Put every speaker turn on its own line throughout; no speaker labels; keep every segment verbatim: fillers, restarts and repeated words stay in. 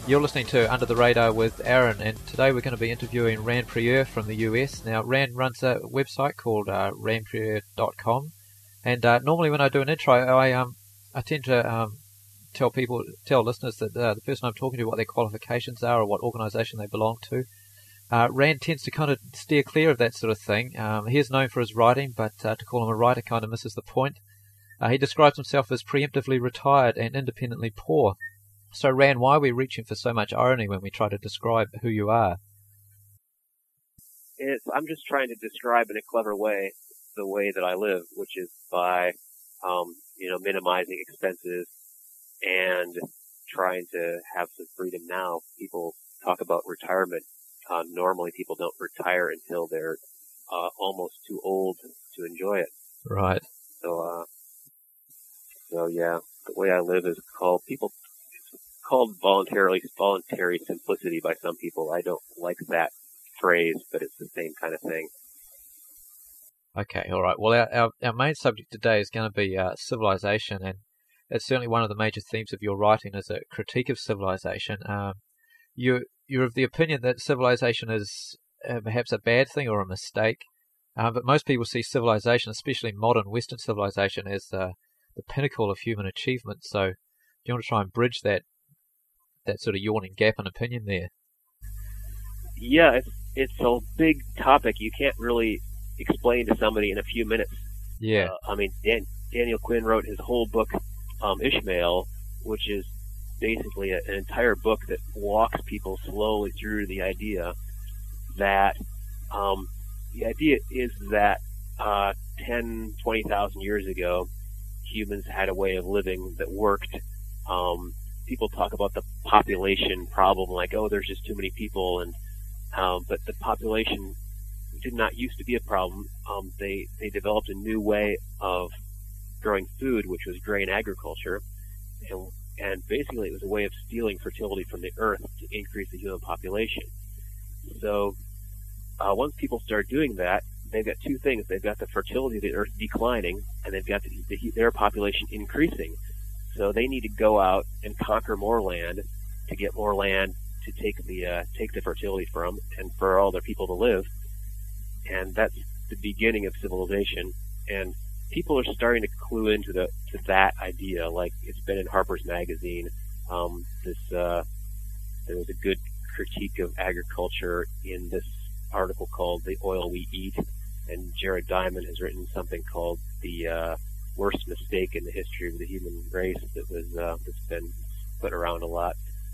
You're listening to Under the Radar with Aaron, and today we're going to be interviewing Rand Prieur from the U S. Now, Rand runs a website called uh, rand prieur dot com, and uh, normally when I do an intro, I um I tend to um tell people, tell listeners that uh, the person I'm talking to, what their qualifications are or what organisation they belong to. Uh, Rand tends to kind of steer clear of that sort of thing. Um, he is known for his writing, but uh, to call him a writer kind of misses the point. Uh, he describes himself as preemptively retired and independently poor. So, Rand, why are we reaching for so much irony when we try to describe who you are?
It's, I'm just trying to describe in a clever way the way that I live, which is by, um, you know, minimizing expenses and trying to have some freedom now. People talk about retirement. Uh, normally people don't retire until they're uh, almost too old to enjoy it.
Right.
So, uh, so yeah, the way I live is called people. called voluntarily voluntary simplicity by some people. I don't like that phrase, but it's the same kind of thing.
Okay, all right. Well, our our, our main subject today is going to be uh, civilization, and it's certainly one of the major themes of your writing is a critique of civilization. Um, you you're of the opinion that civilization is uh, perhaps a bad thing or a mistake, uh, but most people see civilization, especially modern Western civilization, as uh, the pinnacle of human achievement. So, do you want to try and bridge that? that sort of yawning gap in opinion there?
Yeah, it's, it's a big topic. You can't really explain to somebody in a few minutes.
Yeah.
Uh, I mean, Dan, Daniel Quinn wrote his whole book, um, Ishmael, which is basically a, an entire book that walks people slowly through the idea that, um, the idea is that, uh, ten, twenty thousand years ago, humans had a way of living that worked. Um, people talk about the population problem, like, oh, there's just too many people, and um, but the population did not used to be a problem. Um, they they developed a new way of growing food, which was grain agriculture, and and basically it was a way of stealing fertility from the earth to increase the human population. So uh, once people start doing that, they've got two things: they've got the fertility of the earth declining, and they've got the, the, their population increasing. So they need to go out and conquer more land to get more land to take the uh, take the fertility from and for all their people to live. And that's the beginning of civilization. And people are starting to clue into the to that idea. Like it's been in Harper's Magazine. Um, this uh, there was a good critique of agriculture in this article called "The Oil We Eat," and Jared Diamond has written something called the uh, worst mistake in the history of the human race that was uh, that's been put around a lot.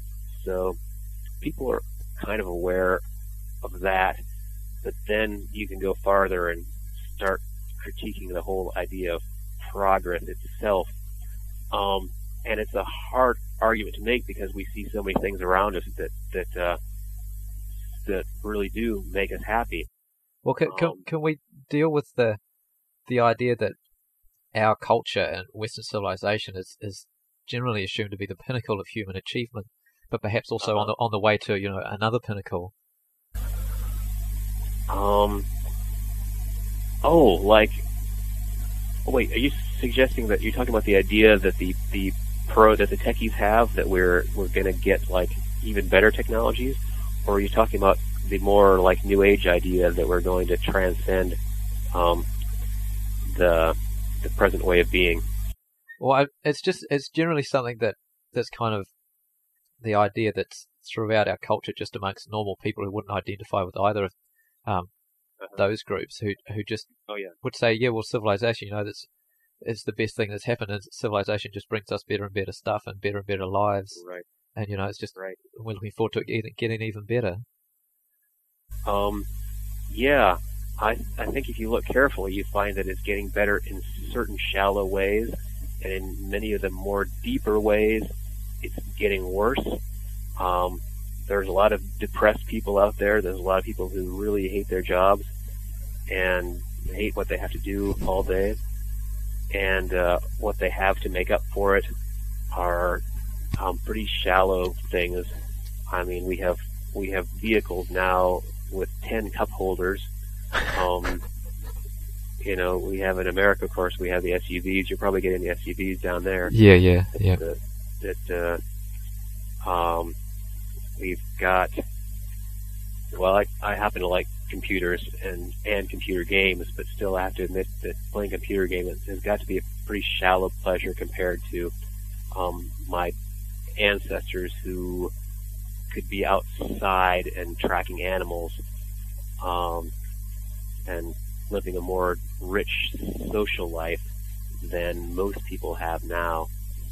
So people are kind of aware of that, but then you can go farther and start critiquing the whole idea of progress itself. Um, and it's a hard argument to make because we see so many things around us that that uh, that really do make us happy.
Well, can, can,
Um,
can we deal with the the idea that our culture and Western civilization is, is generally assumed to be the pinnacle of human achievement, but perhaps also
uh-huh.
on the on the way to you know another pinnacle?
Um. Oh, like. Oh, wait, are you suggesting that you're talking about the idea that the the pro that the techies have that we're we're going to get like even better technologies, or are you talking about the more like New Age idea that we're going to transcend um, the the present way of being?
Well, I, it's just it's generally something that that's kind of the idea that's throughout our culture, just amongst normal people who wouldn't identify with either of um,
uh-huh.
those groups, who who just
oh, yeah.
would say, yeah, well, civilization, you know, that's it's the best thing that's happened. Is civilization just brings us better and better stuff and better and better lives,
Right.
and you know, it's just
Right.
we're looking forward to it getting even better.
Um. Yeah. I I think if you look carefully, you find that it's getting better in certain shallow ways, and in many of the more deeper ways, it's getting worse. Um, there's a lot of depressed people out there. There's a lot of people who really hate their jobs and hate what they have to do all day, and uh, what they have to make up for it are um, pretty shallow things. I mean, we have we have vehicles now with ten cup holders. Um, you know, we have in America, of course, we have the S U Vs. You're probably getting the S U Vs down there.
Yeah, yeah, yeah.
That, that uh, um, We've got, well, I, I happen to like computers and, and computer games, but still I have to admit that playing computer games has got to be a pretty shallow pleasure compared to um, my ancestors who could be outside and tracking animals um, and living a more rich social life than most people have now.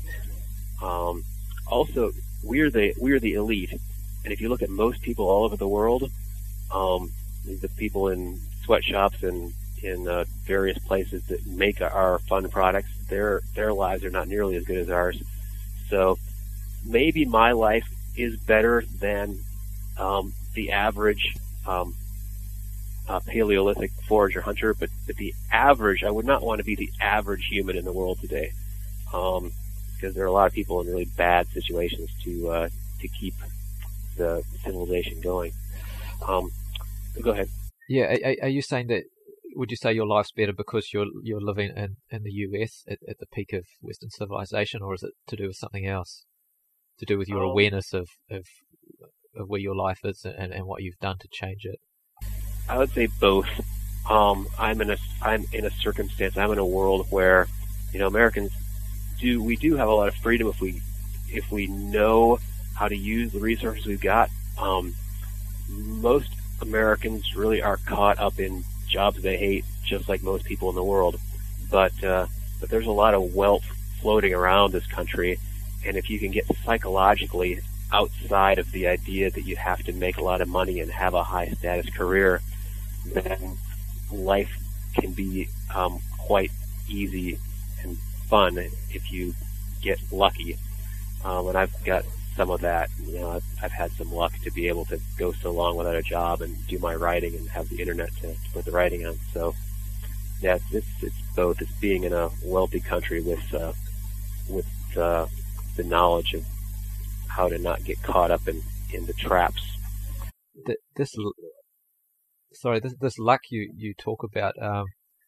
Um, also, we're the we're the elite, and if you look at most people all over the world, um, the people in sweatshops and in uh, various places that make our fun products, their their lives are not nearly as good as ours. So maybe my life is better than um, the average um, uh, Paleolithic forager hunter, but, but the average, I would not want to be the average human in the world today, um, because there are a lot of people in really bad situations to uh, to keep the civilization going. Um, go ahead.
Yeah, are, are you saying that? Would you say your life's better because you're you're living in, in the U S at, at the peak of Western civilization, or is it to do with something else? To do with your um, awareness of, of of where your life is and, and what you've done to change it?
I would say both. Um, I'm in a I'm in a circumstance. I'm in a world where, you know, Americans do we do have a lot of freedom if we if we know how to use the resources we've got. Um, most Americans really are caught up in jobs they hate, just like most people in the world. But uh, but there's a lot of wealth floating around this country, and if you can get psychologically outside of the idea that you have to make a lot of money and have a high status career, then life can be um, quite easy and fun if you get lucky. Um, and I've got some of that. You know, I've, I've had some luck to be able to go so long without a job and do my writing and have the internet to, to put the writing on. So, yeah, it's, it's, it's both. It's being in a wealthy country with uh, with uh, the knowledge of how to not get caught up in, in the traps.
This, sorry, this this luck you, you talk about. Um,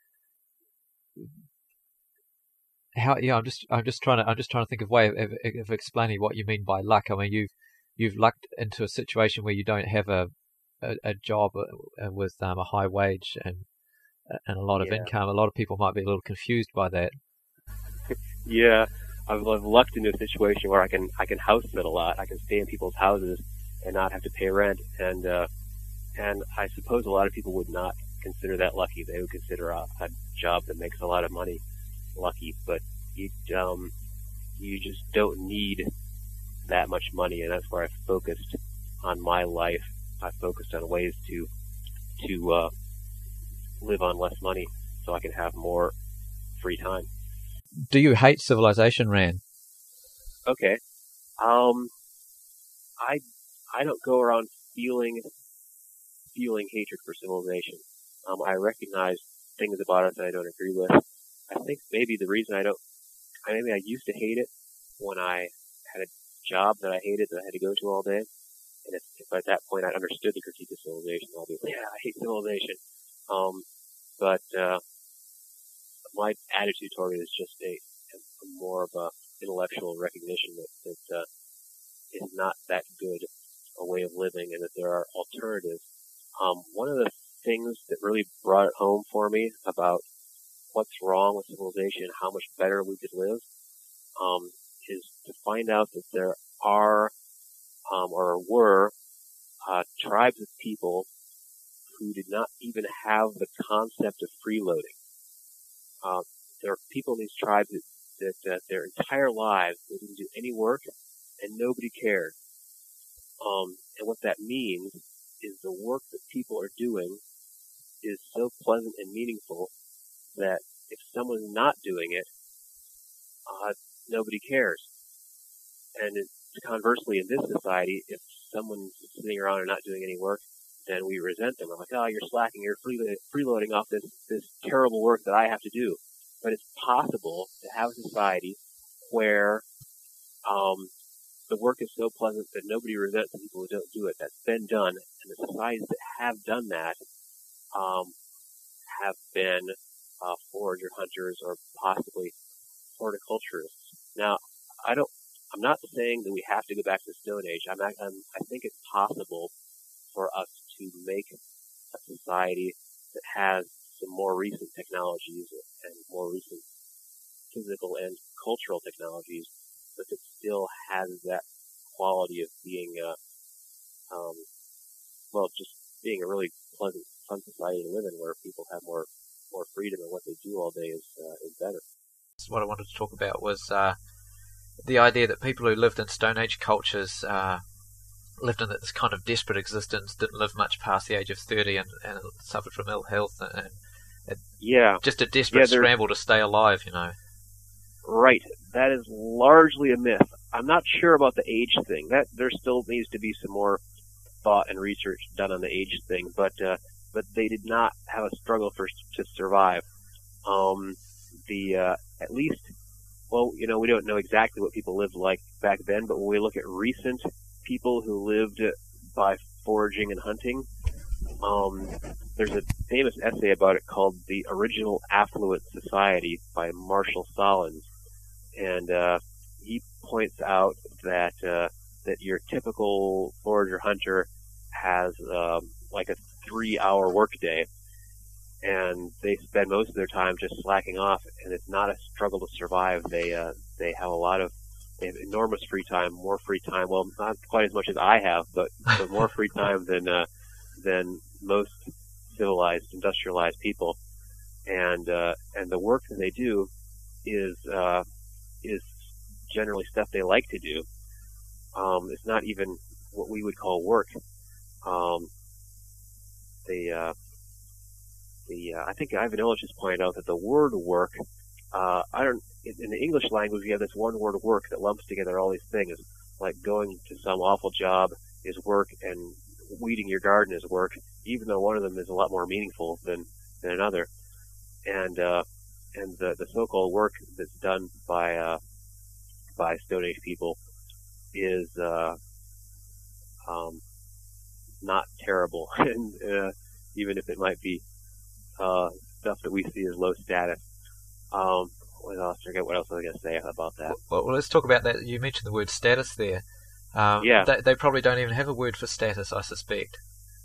how? Yeah, I'm just I'm just trying to I'm just trying to think of a way of, of, of explaining what you mean by luck. I mean, you've you've lucked into a situation where you don't have a a, a job with um, a high wage and and a lot of
yeah.
income. A lot of people might be a little confused by that.
Yeah. I've, I've lucked into a situation where I can I can house sit a lot. I can stay in people's houses and not have to pay rent. And uh, and I suppose a lot of people would not consider that lucky. They would consider a, a job that makes a lot of money lucky. But you um you just don't need that much money, and that's where I focused on my life. I focused on ways to to uh, live on less money so I can have more free time.
Do you hate civilization, Rand?
Okay. Um, I I don't go around feeling feeling hatred for civilization. Um, I recognize things about it that I don't agree with. I think maybe the reason I don't, I maybe I used to hate it when I had a job that I hated that I had to go to all day. And if, if at that point I understood the critique of civilization, I'll be like, yeah, I hate civilization. Um, but uh, my attitude toward it is just a, a more of a intellectual recognition that, that uh, is not that good a way of living and that there are alternatives. Um, one of the things that really brought it home for me about what's wrong with civilization and how much better we could live um, is to find out that there are um, or were uh, tribes of people who did not even have the concept of freeloading. Uh, there are people in these tribes that, that uh, their entire lives they didn't do any work and nobody cared. Um, and what that means is the work that people are doing is so pleasant and meaningful that if someone's not doing it, uh, nobody cares. And it's conversely, in this society, if someone's sitting around and not doing any work, then we resent them. We're like, oh, you're slacking, you're free- freeloading off this, this terrible work that I have to do. But it's possible to have a society where um, the work is so pleasant that nobody resents the people who don't do it. That's been done, and the societies that have done that um, have been uh, forager hunters or possibly horticulturists. Now, I don't, I'm not saying that we have to go back to the Stone Age. I'm not, I'm, I think it's possible for us to make a society that has some more recent technologies and more recent physical and cultural technologies, but that still has that quality of being, uh, um, well, just being a really pleasant, fun society to live in, where people have more more freedom and what they do all day is uh, is better.
What I wanted to talk about was uh, the idea that people who lived in Stone Age cultures uh, lived in this kind of desperate existence, didn't live much past the age of thirty, and, and suffered from ill health, and, and
yeah,
just a desperate
yeah,
scramble to stay alive, you know.
Right. That is largely a myth. I'm not sure about the age thing. That there still needs to be some more thought and research done on the age thing, but uh, but they did not have a struggle for to survive. Um, the uh, at least, well, you know, we don't know exactly what people lived like back then, but when we look at recent people who lived by foraging and hunting, um, there's a famous essay about it called "The Original Affluent Society" by Marshall Solins, and uh, he points out that uh, that your typical forager hunter has um, like a three-hour workday, and they spend most of their time just slacking off, and it's not a struggle to survive. They uh, they have a lot of they have enormous free time, more free time. Well, not quite as much as I have, but, but more free time than uh, than most civilized, industrialized people. And uh, and the work that they do is uh, is generally stuff they like to do. Um, it's not even what we would call work. Um, the uh, the uh, I think Ivan Illich has pointed out that the word work, uh, I don't in, in the English language we have this one word work that lumps together all these things, like going to some awful job is work and weeding your garden is work, even though one of them is a lot more meaningful than than another. And uh, and the the so-called work that's done by uh, by Stone Age people is uh, um, not terrible, and uh, even if it might be uh, stuff that we see as low status. Um, what else? I forget what else I was going to say about that.
Well, well, let's talk about that. You mentioned the word status there. Um,
yeah.
They, they probably don't even have a word for status, I suspect.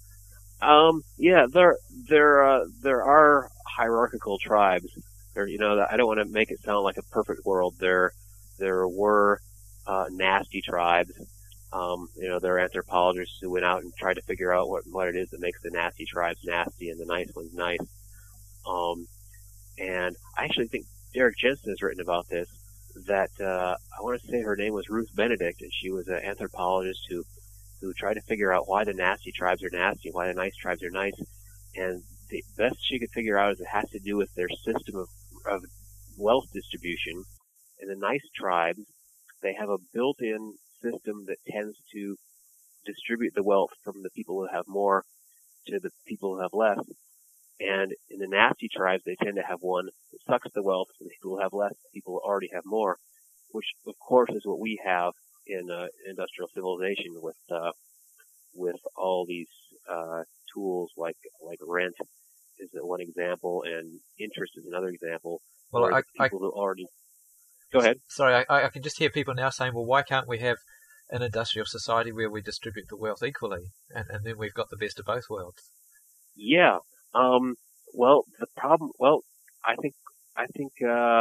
Um, yeah, there there uh, there are hierarchical tribes. There, you know, I don't want to make it sound like a perfect world. There there were uh, nasty tribes. Um, you know, there are anthropologists who went out and tried to figure out what what it is that makes the nasty tribes nasty and the nice ones nice. Um, and I actually think Derek Jensen has written about this. That uh, I want to say her name was Ruth Benedict, and she was an anthropologist who who tried to figure out why the nasty tribes are nasty, why the nice tribes are nice. And the best she could figure out is it has to do with their system of, of wealth distribution. And the nice tribes, they have a built-in system that tends to distribute the wealth from the people who have more to the people who have less. And in the nasty tribes, they tend to have one that sucks the wealth from the people who have less, the people who already have more, which of course is what we have in uh, industrial civilization with uh, with all these uh, tools like like rent is one example, and interest is another example.
Well, I,
people
I,
who already go ahead.
Sorry, I, I can just hear people now saying, "Well, why can't we have an industrial society where we distribute the wealth equally, and, and then we've got the best of both worlds?"
Yeah. Um, well, the problem. Well, I think I think. Uh,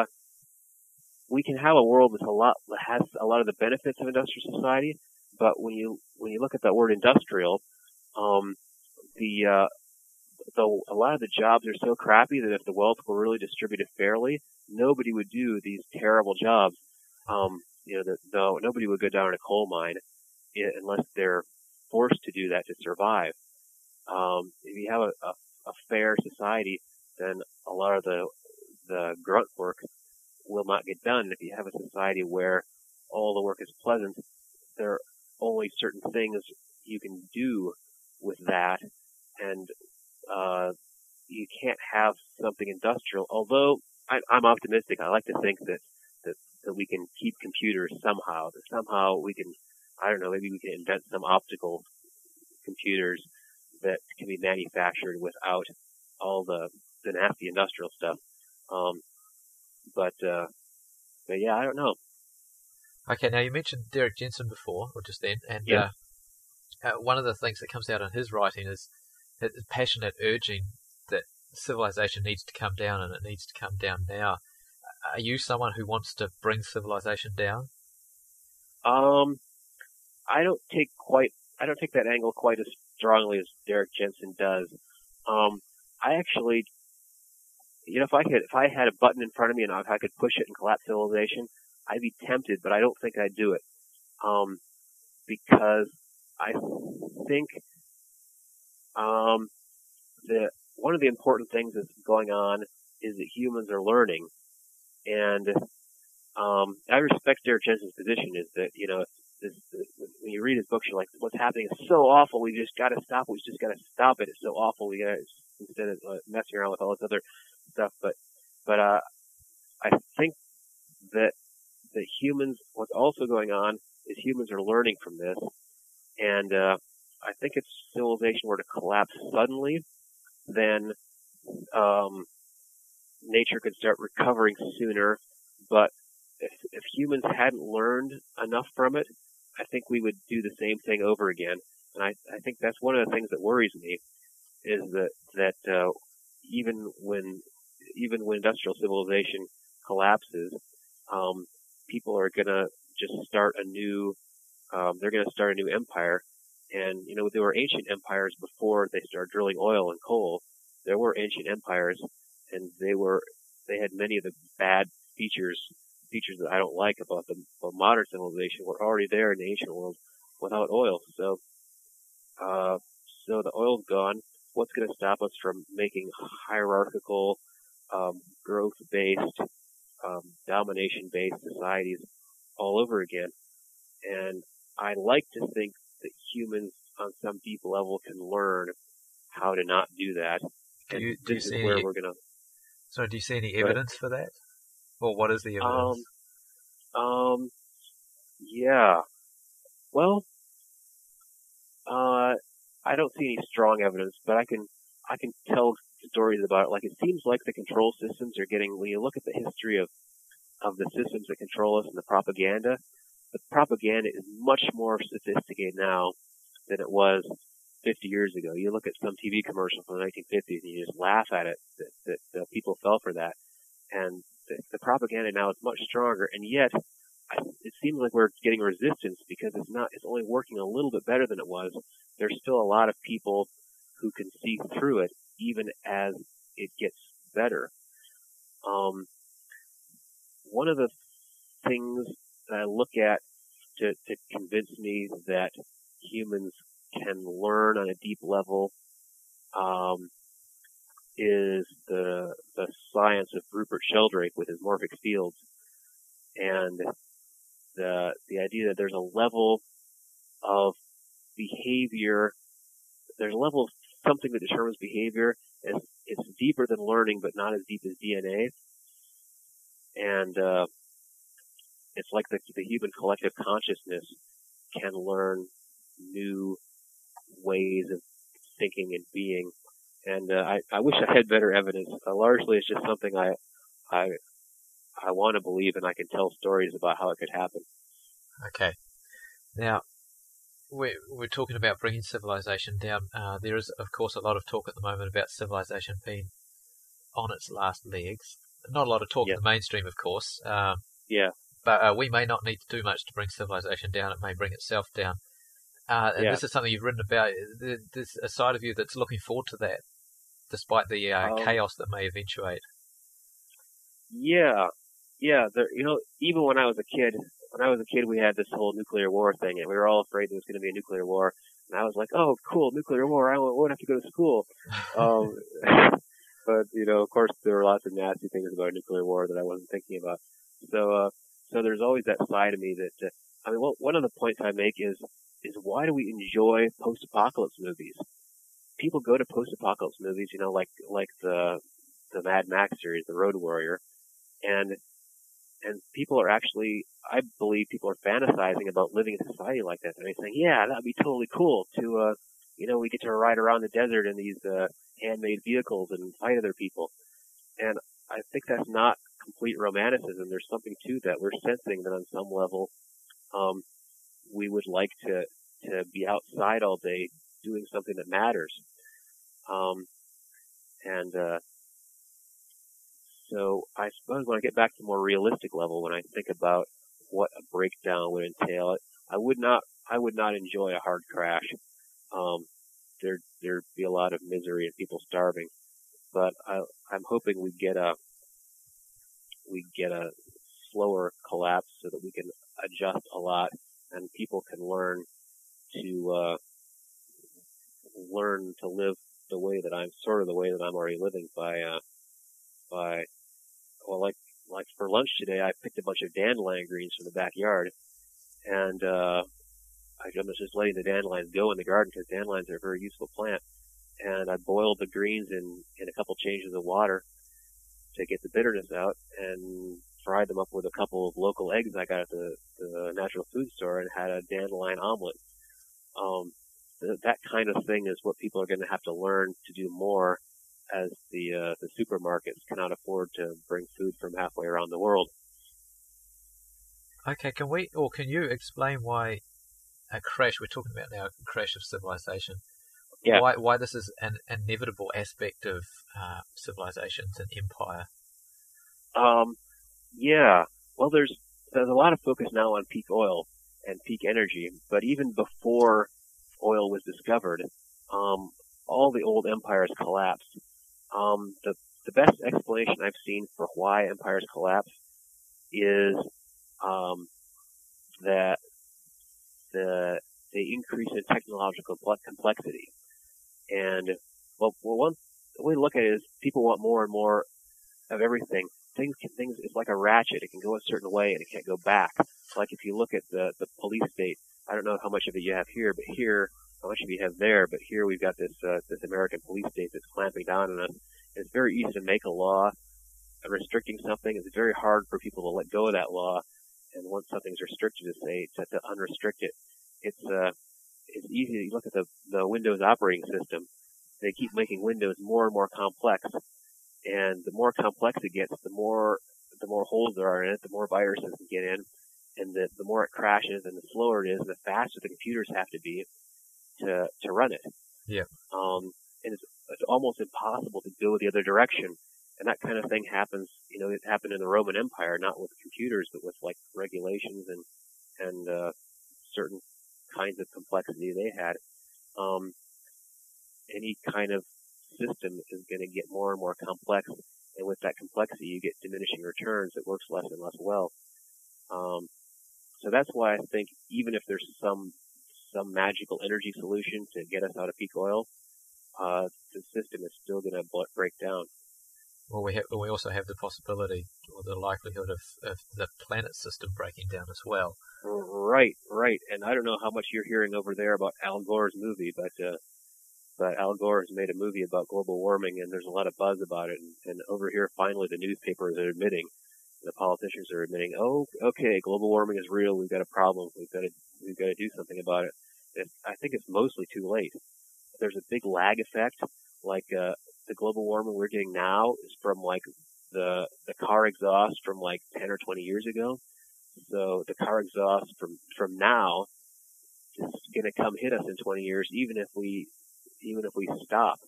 We can have a world that's a lot that has a lot of the benefits of industrial society, but when you when you look at that word industrial, um, the uh, the a lot of the jobs are so crappy that if the wealth were really distributed fairly, nobody would do these terrible jobs. Um, you know, the, though nobody would go down in a coal mine unless they're forced to do that to survive. Um, if you have a, a, a fair society, then a lot of the the grunt work will not get done. If you have a society where all the work is pleasant, there are only certain things you can do with that, and uh, you can't have something industrial. Although I, I'm optimistic, I like to think that, that that we can keep computers somehow. That somehow we can, I don't know, maybe we can invent some optical computers that can be manufactured without all the the nasty industrial stuff. Um, But, uh, but yeah, I don't know.
Okay, now you mentioned Derek Jensen before, or just then, and
Yeah.
uh, uh, one of the things that comes out in his writing is his passionate urging that civilization needs to come down, and it needs to come down now. Are you someone who wants to bring civilization down?
Um, I don't take quite, I don't take that angle quite as strongly as Derek Jensen does. Um, I actually, you know, if I could, if I had a button in front of me and if I could push it and collapse civilization, I'd be tempted, but I don't think I'd do it. Um, because I think, um, that one of the important things that's going on is that humans are learning. And, um, I respect Derek Jensen's position is that, you know, this, this, when you read his books, you're like, what's happening is so awful. We just got to stop. We just got to stop it. It's so awful. We got to, instead of uh, messing around with all this other stuff. But, but, uh, I think that, that humans, what's also going on is humans are learning from this. And, uh, I think if civilization were to collapse suddenly, then, um, nature could start recovering sooner. But if, if humans hadn't learned enough from it, I think we would do the same thing over again. And I, I think that's one of the things that worries me is that, that, uh, even when, even when industrial civilization collapses, um, people are gonna just start a new, um, they're gonna start a new empire. And, you know, there were ancient empires before they started drilling oil and coal. There were ancient empires and they were, they had many of the bad features, features that I don't like about the about modern civilization were already there in the ancient world without oil. So, uh, so the oil's gone. What's going to stop us from making hierarchical, um, growth-based, um, domination-based societies all over again? And I like to think that humans on some deep level can learn how to not do that.
Do
and
you, do
this
you
is
see
where
any,
we're going to...
So do you see any evidence for that? Or what is the evidence?
Um, um, yeah. Well, uh, I don't see any strong evidence, but I can, I can tell stories about it. Like, it seems like the control systems are getting, when you look at the history of, of the systems that control us and the propaganda, the propaganda is much more sophisticated now than it was fifty years ago. You look at some T V commercial from the nineteen fifties and you just laugh at it, that, that, that people fell for that. And the, the propaganda now is much stronger, and yet I, it seems like we're getting resistance because it's not, it's only working a little bit better than it was. There's still a lot of people who can see through it even as it gets better. Um, one of the things that I look at to, to convince me that humans can learn on a deep level, um, is the, the science of Rupert Sheldrake with his morphic fields. And the, the idea that there's a level of behavior, there's a level of something that determines behavior. It's, it's deeper than learning, but not as deep as D N A. And, uh, it's like the, the human collective consciousness can learn new ways of thinking and being. And, uh, I, I wish I had better evidence. Uh, largely it's just something I, I, I want to believe, and I can tell stories about how it could happen.
Okay. Now, we're, we're talking about bringing civilization down. Uh, there is, of course, a lot of talk at the moment about civilization being on its last legs. Not a lot of talk
Yeah.
in the mainstream, of course. Um,
Yeah.
But uh, we may not need to do much to bring civilization down. It may bring itself down. Uh, and
Yeah.
this is something you've written about. There's a side of you that's looking forward to that, despite the uh,
Um,
chaos that may eventuate.
Yeah. Yeah. There, you know, even when I was a kid, when I was a kid, we had this whole nuclear war thing, and we were all afraid there was going to be a nuclear war. And I was like, oh, cool, nuclear war. I won't have to go to school. um, but, you know, of course, there were lots of nasty things about nuclear war that I wasn't thinking about. So, uh, so there's always that side of me that, uh, I mean, well, one of the points I make is, is why do we enjoy post-apocalypse movies? People go to post-apocalypse movies, you know, like, like the, the Mad Max series, The Road Warrior, and, and people are actually, I believe people are fantasizing about living in a society like that. And they're saying, yeah, that'd be totally cool to, uh, you know, we get to ride around the desert in these, uh, handmade vehicles and fight other people. And I think that's not complete romanticism. There's something to that. We're sensing that on some level, um, we would like to to be outside all day doing something that matters. Um, and uh, so I suppose when I get back to a more realistic level, when I think about what a breakdown would entail, I would not I would not enjoy a hard crash. Um, there there'd be a lot of misery and people starving. But I, I'm hoping we get a we get a slower collapse so that we can adjust a lot and people can learn to uh, learn to live the way that I'm sort of the way that I'm already living by uh, by well like like for lunch today I picked a bunch of dandelion greens from the backyard and uh, I was just letting the dandelions go in the garden because dandelions are a very useful plant. And I boiled the greens in, in a couple changes of water to get the bitterness out and fried them up with a couple of local eggs I got at the, the natural food store and had a dandelion omelet. Um, th- that kind of thing is what people are going to have to learn to do more as the, uh, the supermarkets cannot afford to bring food from halfway around the world.
Okay, can we, or can you explain why a crash, we're talking about now, a crash of civilization,
Yeah.
Why why this is an inevitable aspect of uh, civilizations and empire?
Um, yeah. Well, there's there's a lot of focus now on peak oil and peak energy, but even before oil was discovered, um, all the old empires collapsed. Um, the the best explanation I've seen for why empires collapse is um, that the the increase in technological complexity. And, well, well, one the way to look at it is people want more and more of everything. Things can, things, it's like a ratchet. It can go a certain way and it can't go back. Like if you look at the, the police state, I don't know how much of it you have here, but here, how much of it you have there, but here we've got this, uh, this American police state that's clamping down on us. It's very easy to make a law restricting something. It's very hard for people to let go of that law. And once something's restricted, to say, to, to unrestrict it. It's, uh, It's easy. You look at the, the Windows operating system. They keep making Windows more and more complex, and the more complex it gets, the more the more holes there are in it, the more viruses can get in, and the the more it crashes, and the slower it is, and the faster the computers have to be to to run it.
Yeah.
Um, and it's it's almost impossible to go the other direction. And that kind of thing happens. You know, it happened in the Roman Empire, not with computers, but with like regulations and and uh, certain kinds of complexity they had. Um, any kind of system is going to get more and more complex, and with that complexity, you get diminishing returns. It works less and less well. Um, so that's why I think even if there's some some magical energy solution to get us out of peak oil, uh, the system is still going to break down.
Well, we have, we also have the possibility or the likelihood of, of the planet system breaking down as well.
Right, right. And I don't know how much you're hearing over there about Al Gore's movie, but uh, but Al Gore has made a movie about global warming, and there's a lot of buzz about it. And, and over here, finally, the newspapers are admitting, the politicians are admitting, oh, okay, global warming is real. We've got a problem. We've got to we've got to do something about it. And I think it's mostly too late. There's a big lag effect, like uh, the global warming we're getting now is from like the the car exhaust from like ten or twenty years ago. So the car exhaust from, from now is going to come hit us in twenty years, even if we, even if we stop.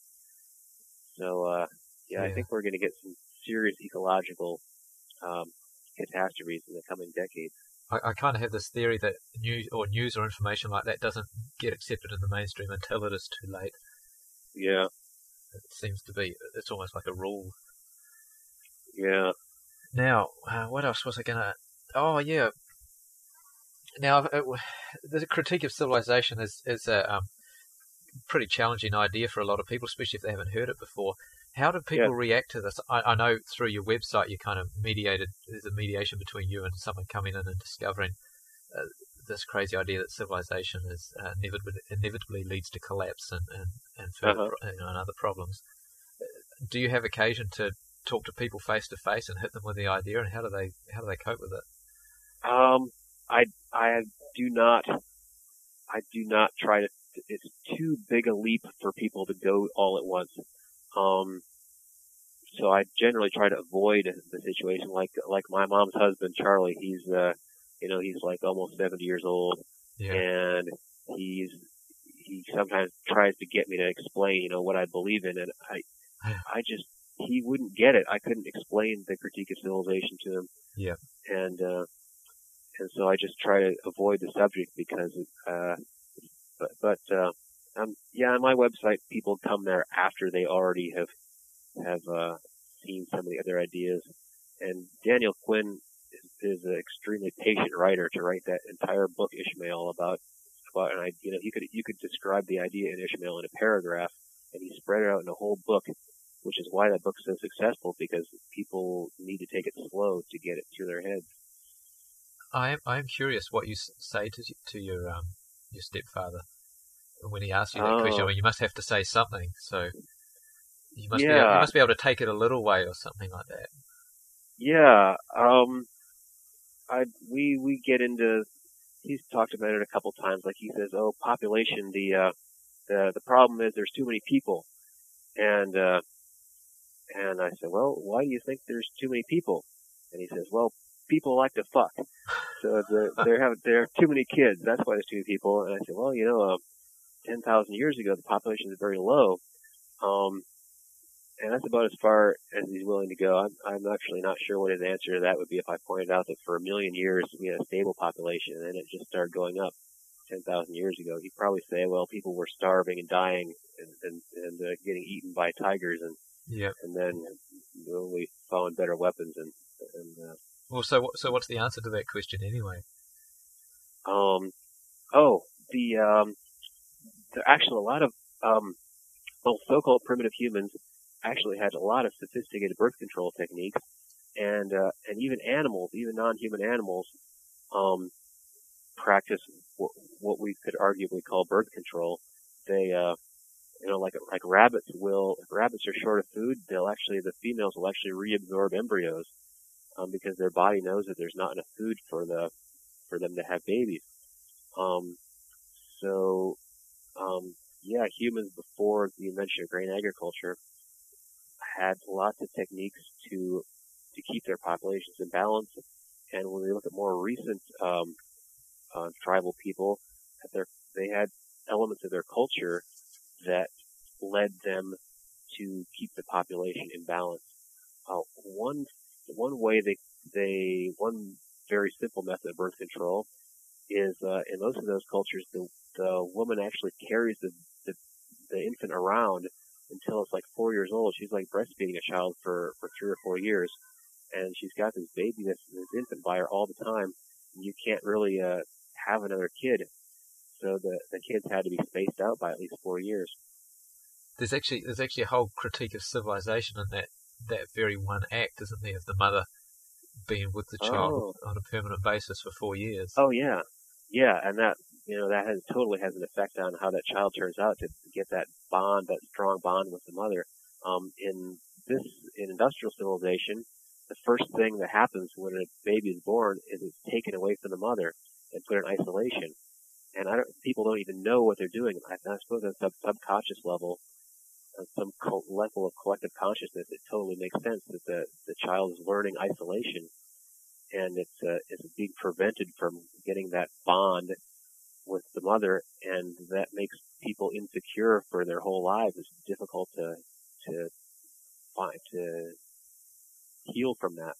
So, uh, yeah, yeah. I think we're going to get some serious ecological, um, catastrophes in the coming decades.
I, I kind of have this theory that news or news or information like that doesn't get accepted in the mainstream until it is too late.
Yeah.
It seems to be, it's almost like a rule.
Yeah.
Now, uh, what else was I going to... Oh, yeah. Now, it, the critique of civilization is, is a um, pretty challenging idea for a lot of people, especially if they haven't heard it before. How do people yeah. react to this? I, I know through your website you kind of mediated, there's a mediation between you and someone coming in and discovering uh, this crazy idea that civilization is uh, inevitably, inevitably leads to collapse and, and, and, further,
uh-huh.
you know, and other problems. Do you have occasion to talk to people face to face and hit them with the idea, and how do they how do they cope with it?
Um, I I do not I do not try to. It's too big a leap for people to go all at once. Um, so I generally try to avoid the situation. Like like my mom's husband, Charlie. He's uh, you know, he's like almost seventy years old,
Yeah.
and he's he sometimes tries to get me to explain, you know, what I believe in, and I I just he wouldn't get it. I couldn't explain the Critique of Civilization to him.
Yeah.
And uh, and so I just try to avoid the subject because uh, but but uh, um yeah, on my website people come there after they already have have uh, seen some of the other ideas. And Daniel Quinn is, is an extremely patient writer to write that entire book Ishmael about about an idea. You know, you could you could describe the idea in Ishmael in a paragraph, and he spread it out in a whole book, which is why that book's so successful, because people need to take it slow to get it through their heads.
I am I am curious what you s- say to to your um your stepfather when he asks you that
Oh.
question. I mean, you must have to say something, so you must be
Yeah.
able, you must be able to take it a little way or something like that.
Yeah, um, I we we get into. He's talked about it a couple times. Like he says, "Oh, population. The uh, the the problem is there's too many people." And uh, and I said, "Well, why do you think there's too many people?" And he says, "Well, people like to fuck, so the, there have there are too many kids. That's why there's too many people." And I said, "Well, you know, uh, ten thousand years ago, the population is very low." Um, And that's about as far as he's willing to go. I'm, I'm actually not sure what his answer to that would be if I pointed out that for a million years we had a stable population and then it just started going up ten thousand years ago. He'd probably say, well, people were starving and dying and, and, and uh, getting eaten by tigers, and
Yeah.
and then well, we found better weapons. and, and uh,
Well, so what, so what's the answer to that question anyway?
um, oh, the, um, the actually a lot of, um, well, so-called primitive humans actually had a lot of sophisticated birth control techniques, and uh, and even animals, even non-human animals, um, practice w- what we could arguably call birth control. They, uh, you know, like like rabbits will, if rabbits are short of food, they'll actually the females will actually reabsorb embryos um, because their body knows that there's not enough food for the for them to have babies. Um, so, um, yeah, humans before the invention of grain agriculture had lots of techniques to to keep their populations in balance. And when we look at more recent um, uh, tribal people, at their, they had elements of their culture that led them to keep the population in balance. Uh, one one way they they one very simple method of birth control is uh, in most of those cultures the the woman actually carries the the, the infant around until it's like four years old. She's like breastfeeding a child for, for three or four years. And she's got this baby, this, this infant by her all the time. And you can't really, uh, have another kid. So the, the kids had to be spaced out by at least four years.
There's actually there's actually a whole critique of civilization in that that very one act, isn't there, of the mother being with the child
Oh.
on a permanent basis for four years.
Oh yeah. Yeah. And that, you know, that has totally has an effect on how that child turns out to get that bond, that strong bond with the mother. Um, in this, in industrial civilization, the first thing that happens when a baby is born is it's taken away from the mother and put in isolation. And I don't, people don't even know what they're doing. I, I suppose at some subconscious level, on some co- level of collective consciousness, it totally makes sense that the, the child is learning isolation. And it's, uh, it's being prevented from getting that bond with the mother, and that makes people insecure for their whole lives. It's difficult to, to find, to heal from that.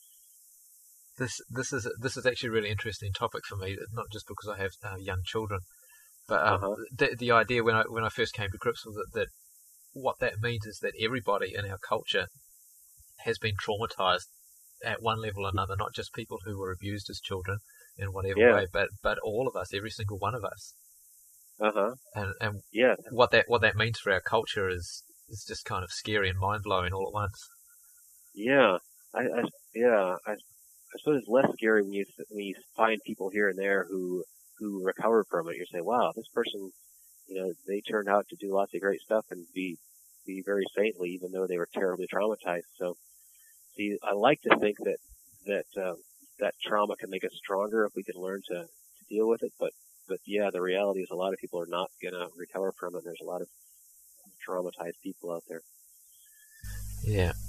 This this is this is actually a really interesting topic for me, not just because I have uh, young children, but um,
Uh-huh.
the the idea when I when I first came to grips with it, that what that means is that everybody in our culture has been traumatized at one level or another, not just people who were abused as children in whatever
Yeah.
way, but but all of us, every single one of us.
Uh-huh.
And and
Yeah.
what that what that means for our culture is is just kind of scary and mind blowing all at once.
Yeah. I, I yeah, I, I suppose it's less scary when you, when you find people here and there who, who recover from it. You say, wow, this person, you know, they turned out to do lots of great stuff and be, be very saintly, even though they were terribly traumatized. So, see, I like to think that, that, uh, that trauma can make us stronger if we can learn to, to deal with it. But, but yeah, the reality is a lot of people are not going to recover from it. There's a lot of traumatized people out there.
Yeah.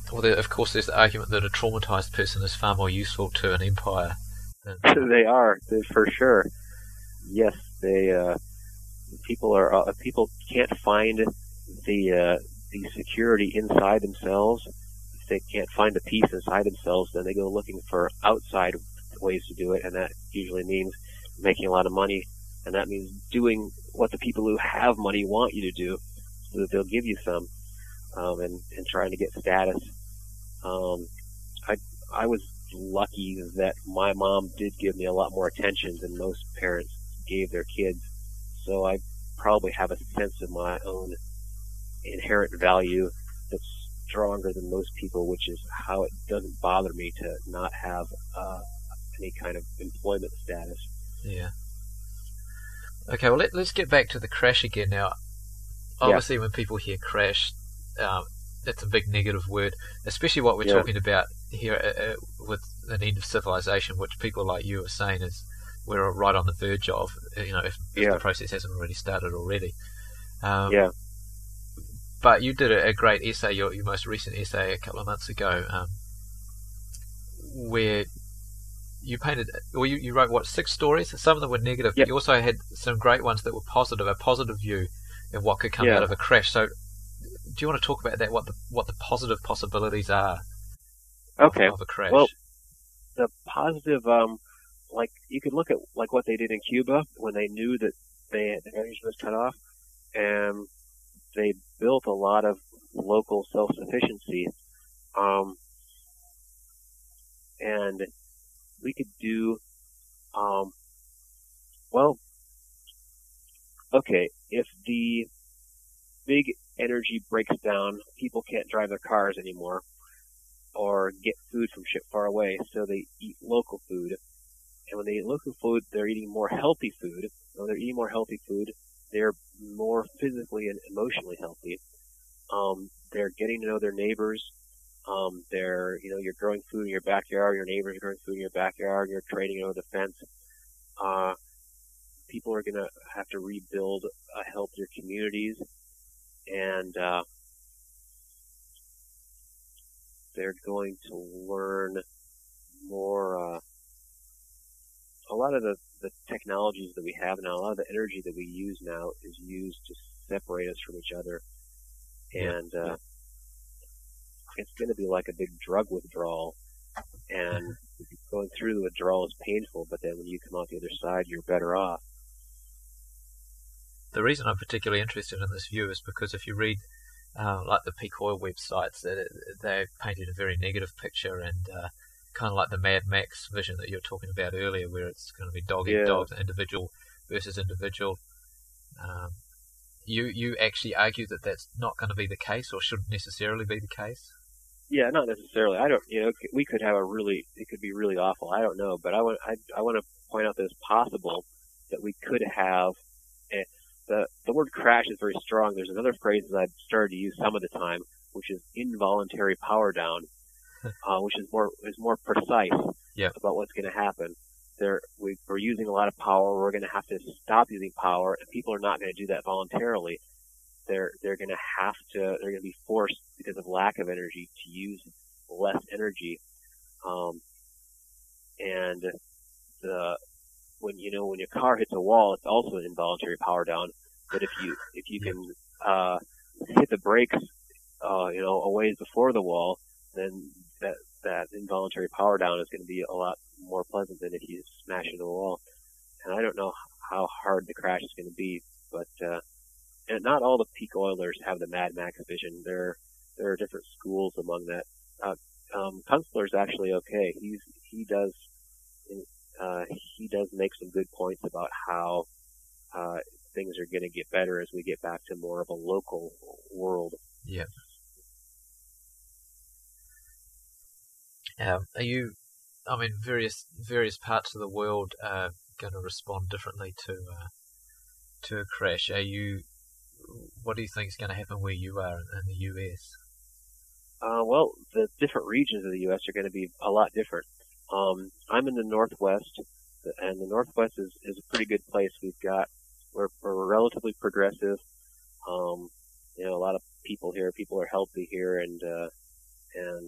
well, there, of course, there's the argument that a traumatized person is far more useful to an empire. Than...
They are, for sure. Yes, they. Uh, people are. Uh, people can't find the uh, the security inside themselves. If they can't find the peace inside themselves, then they go looking for outside ways to do it, and that usually means making a lot of money, and that means doing what the people who have money want you to do, so that they'll give you some, um, and and trying to get status. Um, I I was lucky that my mom did give me a lot more attention than most parents gave their kids, so I probably have a sense of my own inherent value that's stronger than most people, which is how it doesn't bother me to not have uh, any kind of employment status.
Yeah. Okay, well, let, let's get back to the crash again now. Obviously, yeah. When people hear crash, um, that's a big negative word, especially what we're yeah. talking about here uh, with an end of civilization, which people like you are saying is we're right on the verge of, you know, if, if
yeah.
the process hasn't already started already. Um,
yeah.
But you did a, a great essay, your, your most recent essay a couple of months ago, um, where you painted, or you, you wrote, what, six stories? Some of them were negative,
yep.
but you also had some great ones that were positive, a positive view of what could come
yeah.
out of a crash. So do you want to talk about that, what the what the positive possibilities are
okay.
of, of a crash?
Well, the positive, um, like, you could look at like what they did in Cuba when they knew that they had, the energy was cut off, and they built a lot of local self-sufficiency. Um, and we could do, um, well, okay, if the big energy breaks down, people can't drive their cars anymore or get food from ship far away, so they eat local food. And when they eat local food, they're eating more healthy food. When they're eating more healthy food, they're more physically and emotionally healthy. Um, they're getting to know their neighbors. Um, they're, you know, you're growing food in your backyard, your neighbors are growing food in your backyard, you're trading over the fence. Uh, people are going to have to rebuild uh, healthier communities, and uh, they're going to learn more. Uh, a lot of the, the technologies that we have now, a lot of the energy that we use now is used to separate us from each other, and uh, it's going to be like a big drug withdrawal, and going through the withdrawal is painful, but then when you come out the other side, you're better off.
The reason I'm particularly interested in this view is because if you read uh, like the peak oil websites, they, they painted a very negative picture, and uh, kind of like the Mad Max vision that you were talking about earlier, where it's going to be dog eat
yeah.
dog, individual versus individual. Um, you you actually argue that that's not going to be the case, or shouldn't necessarily be the case?
Yeah, not necessarily. I don't. You know, we could have a really. It could be really awful. I don't know, but I want. I, I want to point out that it's possible that we could have. A, the the word crash is very strong. There's another phrase that I've started to use some of the time, which is involuntary power down, uh, which is more is more precise
yeah.
about what's going to happen. There, we, we're using a lot of power. We're going to have to stop using power, and people are not going to do that voluntarily. They're they're going to have to. They're going to be forced because of lack of energy to use less energy, um, and the when you know when your car hits a wall, it's also an involuntary power down. But if you if you can uh, hit the brakes, uh, you know, a ways before the wall, then that that involuntary power down is going to be a lot more pleasant than if you smash into a wall. And I don't know how hard the crash is going to be, but uh, and not all the peak oilers have the Mad Max vision. There there are different schools among that. Uh, um, Kunstler's actually okay. He's he does uh, he does make some good points about how uh, things are going to get better as we get back to more of a local world.
Yeah. Um, are you? I mean, various various parts of the world are going to respond differently to uh, to a crash. Are you? What do you think is going to happen where you are in, in the U S?
Uh, well, the different regions of the U S are going to be a lot different. Um, I'm in the Northwest, and the Northwest is, is a pretty good place. We've got we're, we're relatively progressive. Um, you know, a lot of people here. People are healthy here, and uh, and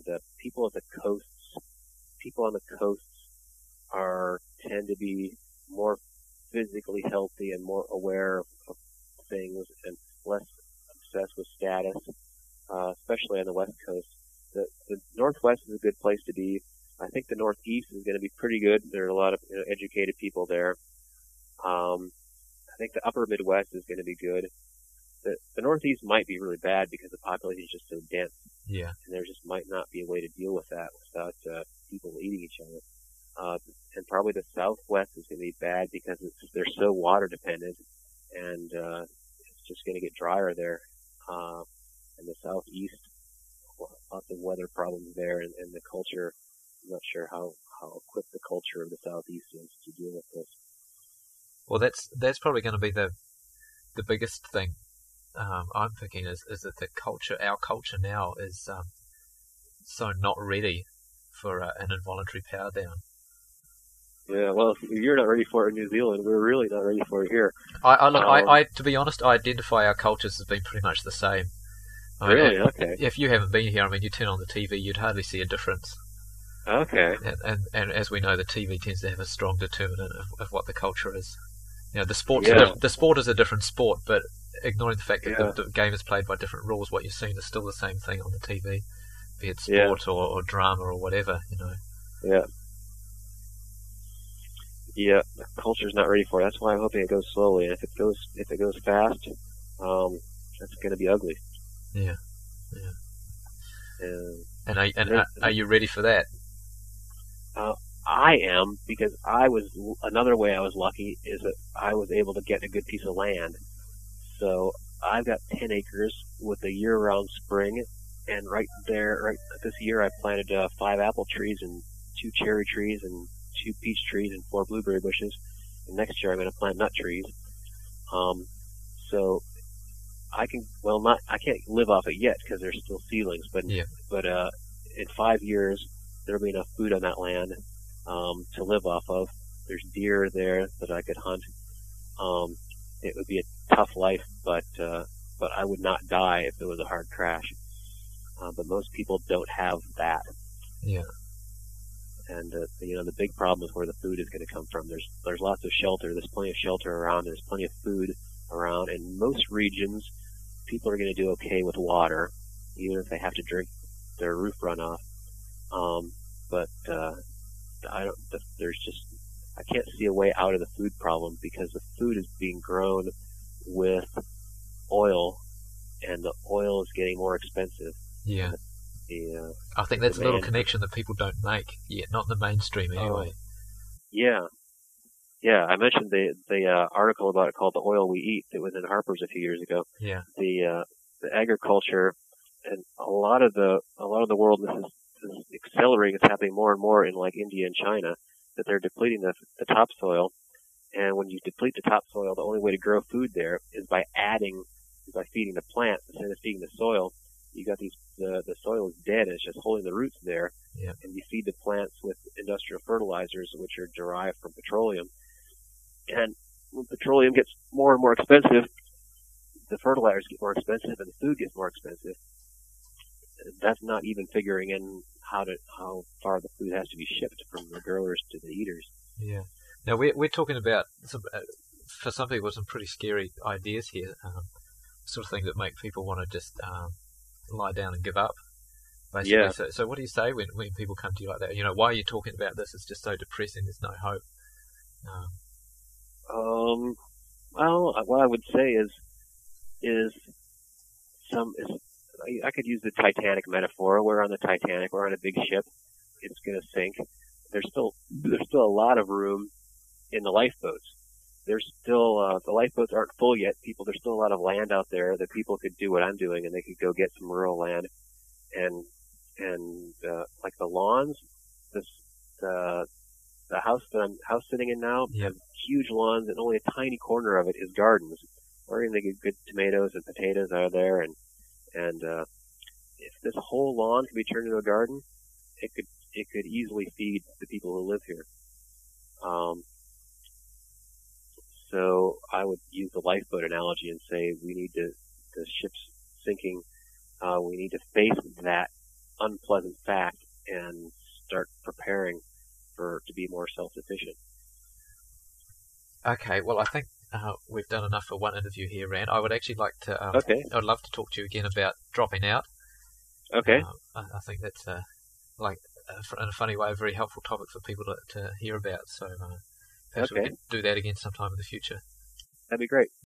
at the coasts, people on the coasts are tend to be more physically healthy and more aware of, of things and less obsessed with status, uh, especially on the West Coast. The, the Northwest is a good place to be. I think the Northeast is going to be pretty good. There are a lot of you know, educated people there. Um, I think the Upper Midwest is going to be good. The, the Northeast might be really bad because the population is just so dense.
Yeah.
And there just might not be a way to deal with that without uh, people eating each other. Uh, and probably the Southwest is going to be bad because it's, they're so water dependent, and uh, it's just going to get drier there. Uh, and the Southeast, lots of weather problems there, and, and the culture. I'm not sure how, how equipped the culture of the Southeast is to deal with this.
Well, that's that's probably going to be the the biggest thing. Um, I'm thinking is is that the culture, our culture now, is um, so not ready for uh, an involuntary power down.
Yeah, well, if you're not ready for it in New Zealand, we're really not ready for it here.
I, I look,
um,
I, I, to be honest, I identify our cultures as being pretty much the same. I mean,
really?
if,
okay.
If you haven't been here, I mean, you turn on the T V, you'd hardly see a difference.
Okay.
And, and and as we know, the T V tends to have a strong determinant of, of what the culture is. You know, the sport's
Yeah.
a diff- the sport is a different sport, but ignoring the fact that
Yeah.
the, the game is played by different rules, what you're seeing is still the same thing on the T V, be it sport
Yeah.
or, or drama or whatever. You know.
Yeah. Yeah, the culture's not ready for it. That's why I'm hoping it goes slowly. And if it goes, if it goes fast, um, that's going to be ugly.
Yeah. Yeah.
And,
and are, and are, are you ready for that?
Uh, I am, because I was, another way I was lucky is that I was able to get a good piece of land. So I've got ten acres with a year-round spring, and right there, right this year I planted uh, five apple trees and two cherry trees and two peach trees and four blueberry bushes. And next year I'm going to plant nut trees. Um, so I can, well, not, I can't live off it yet because they're still seedlings, but,
yeah.
but, uh, in five years, there'll be enough food on that land, um, to live off of. There's deer there that I could hunt. Um, it would be a tough life, but, uh, but I would not die if it was a hard crash. Uh, but most people don't have that.
Yeah.
And, uh, you know, the big problem is where the food is going to come from. There's, there's lots of shelter. There's plenty of shelter around. There's plenty of food around. In most regions, people are going to do okay with water, even if they have to drink their roof runoff. Um, but, uh, I don't, there's just, I can't see a way out of the food problem because the food is being grown with oil, and the oil is getting more expensive.
Yeah.
The, uh,
I think that's a
demand.
little connection that people don't make yet, not in the mainstream anyway.
Oh, yeah. Yeah, I mentioned the the uh, article about it called "The Oil We Eat." It was in Harper's a few years ago.
Yeah.
The uh, the agriculture and a lot of the a lot of the world, this is, this is accelerating. It's happening more and more in like India and China, that they're depleting the the topsoil. And when you deplete the topsoil, the only way to grow food there is by adding, is by feeding the plants instead of feeding the soil. You got these the the soil is dead and it's just holding the roots there.
Yeah.
And you feed the plants with industrial fertilizers, which are derived from petroleum. And when petroleum gets more and more expensive, the fertilizers get more expensive and the food gets more expensive. That's not even figuring in how to how far the food has to be shipped from the growers to the eaters.
Yeah. Now we're we're talking about some, uh, for some people some pretty scary ideas here, um, sort of thing that make people want to just um, lie down and give up. Basically.
Yeah.
So, so what do you say when when people come to you like that? You know, why are you talking about this? It's just so depressing. There's no hope. Um,
Um, well, what I would say is, is some, is, I could use the Titanic metaphor. We're on the Titanic. We're on a big ship. It's going to sink. There's still, there's still a lot of room in the lifeboats. There's still, uh, the lifeboats aren't full yet. People, there's still a lot of land out there that people could do what I'm doing, and they could go get some rural land. And, and, uh, like the lawns, this, uh, the house that I'm house sitting in now
yeah.
has huge lawns, and only a tiny corner of it is gardens. We're going to get good tomatoes and potatoes out of there, and and uh, if this whole lawn could be turned into a garden, it could it could easily feed the people who live here. Um, so I would use the lifeboat analogy and say we need to, the ship's sinking. Uh, we need to face that unpleasant fact and start preparing for to be more self-sufficient.
Okay, well, I think uh, we've done enough for one interview here, Rand. I would actually like to. Um,
Okay.
I'd love to talk to you again about dropping out.
Okay.
Uh, I, I think that's uh, like uh, in a funny way a very helpful topic for people to, to hear about. So uh, perhaps
Okay.
we could do that again sometime in the future.
That'd be great.